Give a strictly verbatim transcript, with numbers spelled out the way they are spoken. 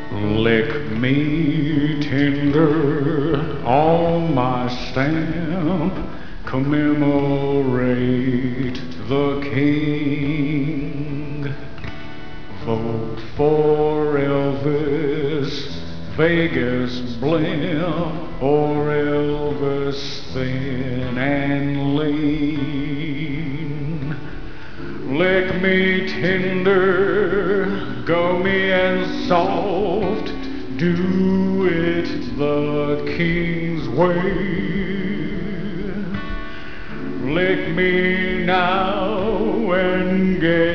Lick me tender on my stamp, commemorate the king. Vote for Elvis, Vegas blimp, or Elvis thin and lean. Lick me tender, go me and soft, do it the king's way. Lick me now and get